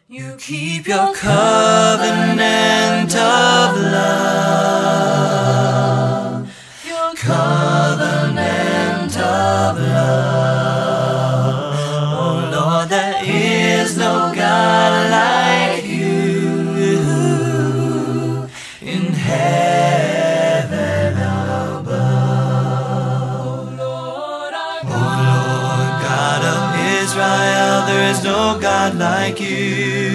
You keep your covenant of love, your covenant of love. Oh Lord, there is no God like you in heaven above. Oh Lord, God of Israel, there is no God like you.